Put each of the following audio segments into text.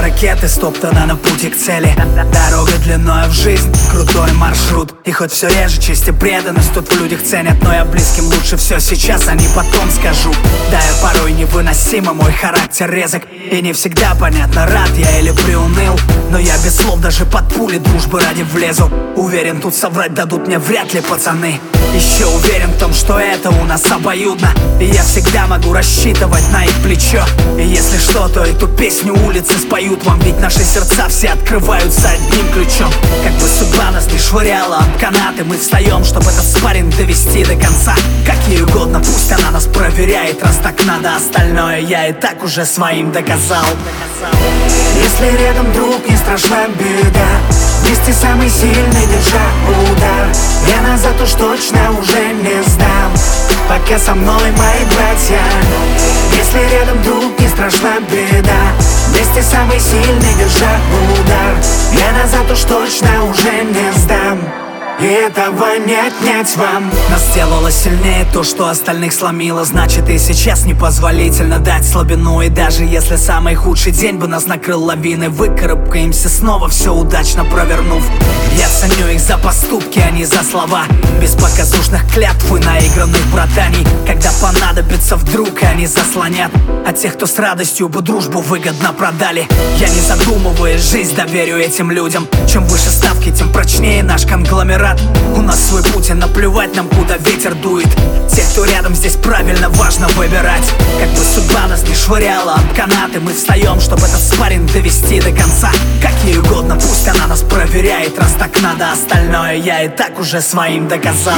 ракеты, стоптана на пути к цели. Дорога длиною в жизнь, крутой маршрут. И хоть все реже честь и преданность тут в людях ценят, но я близким лучше все сейчас, а не потом скажу. Да, я порой невыносимо, мой характер резок, и не всегда понятно, рад я или приуныл. Но я без слов даже под пули дружбы ради влезу. Уверен, тут соврать дадут мне вряд ли пацаны. Еще уверен в том, что это у нас обоюдно, и я всегда могу рассчитывать на их плечо. И если что, то эту песню улицы споют вам, ведь наши сердца все открываются одним ключом. Как бы судьба нас не швыряла об канаты, мы встаем, чтобы этот спарринг довести до конца. Как ей угодно, пусть она нас проверяет, раз так надо, остальное я и так уже своим доказал. Если рядом друг, не страшна беда, вместе самый сильный, держа удар. Я назад уж точно уже не сдам, пока со мной мои братья. Если рядом друг, не страшна беда, вместе самый сильный, держа удар. Я назад уж точно уже не сдам, и этого не отнять вам. Нас сделало сильнее то, что остальных сломило. Значит, и сейчас непозволительно дать слабину. И даже если самый худший день бы нас накрыл лавиной, выкарабкаемся снова, все удачно провернув. Я ценю их за поступки, а не за слова, без показушных клятв и наигранных братаний. Когда понадобится вдруг, они заслонят от тех, кто с радостью бы дружбу выгодно продали. Я не задумываясь жизнь доверю этим людям. Чем выше ставки, тем прочнее наш конгломерат. У нас свой путь, и наплевать нам, куда ветер дует. Тех, кто рядом, здесь правильно важно выбирать. Как бы судьба нас не швыряла об канаты, мы встаем, чтобы этот спарринг довести до конца. Как ей угодно, пусть она нас проверяет, раз так надо, остальное я и так уже своим доказал.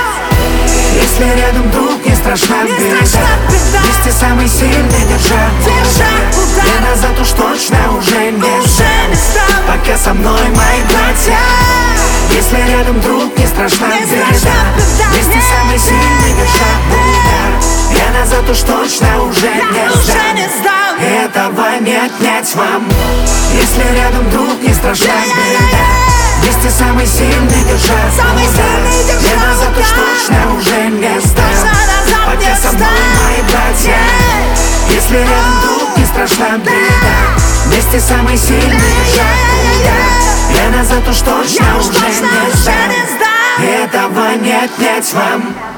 Если рядом друг, не страшна беда, вместе самый сильный, держа удар. Я назад уж точно уже не сдам, пока со мной мои братья. Если рядом друг, не страшна беда, вместе самый сильный, держа удар. Я назад уж точно уже не сдам, и этого не отнять вам. Если рядом друг, не страшна беда, вместе самый сильный, держа удар. Я назад уж точно уже не сдам, пока со мной мои братья. Если рядом друг, не страшна беда, вместе самый сильный, держа удар. Я назад уж точно уже не сдам, и этого не отнять вам.